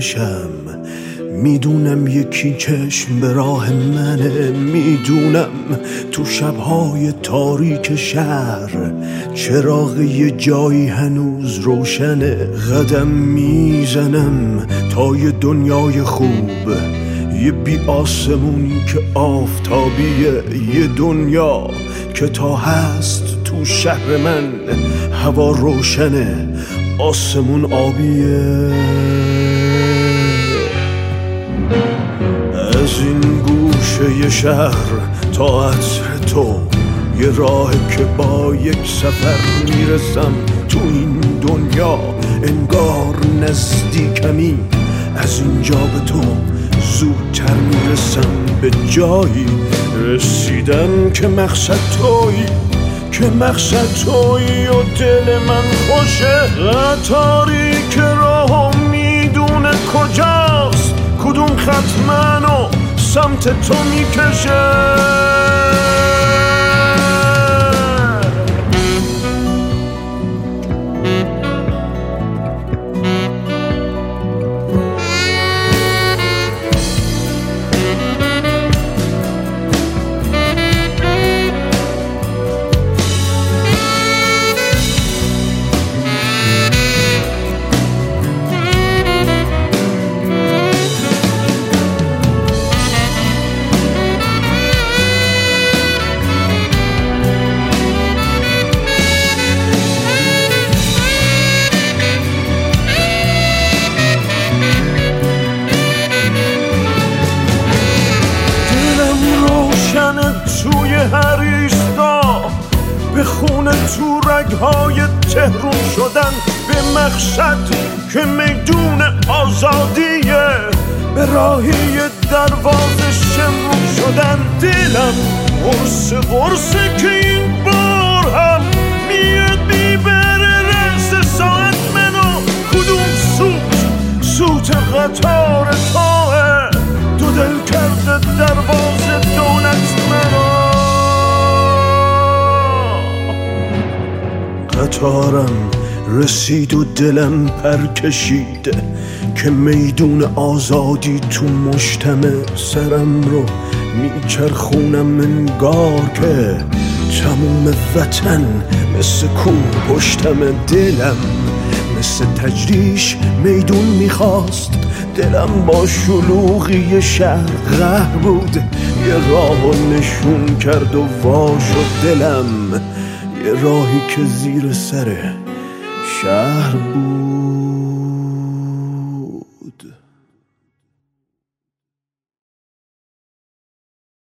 بکشم. میدونم یکی چشم به راه منه، میدونم تو شبهای تاریک شهر چراغ یه جایی هنوز روشنه. قدم میزنم تا یه دنیای خوب، یه بی آسمونی که آفتابیه، یه دنیا که تا هست تو شهر من هوا روشنه، آسمون آبیه. از این گوشه ی شهر تا عطر تو یه راه که با یک سفر میرسم تو این دنیا، انگار نزدیکمی از اینجا به تو زودتر میرسم به جایی رسیدم که مقصد تویی، که مقصد تویی و دل من خوشه. قطاری که راهو میدونه کجاست، کدوم خط منو سمت تو میکشه. توی هر ایستا به خونه تو رگهای تهرون شدن، به مقصد که میدون آزادیه، به راهی دروازه شمرون شدن. دلم قرص قرصه که این بار هم میاد میبره رأس ساعت منو. کدوم سوت قطار توه، دو دل کرده دروازه دولت منو. قطارم رسید و دلم پر کشید که میدون آزادی تو مشتمه. سرم رو میچرخونم انگار که تموم وطن مثل کوه پشتمه. دلم مثل تجریش میدون میخواست، دلم با شلوغی شهر غرق بود، یه راهو نشون کرد و وا شد دلم، یه راهی که زیر سر شهر بود.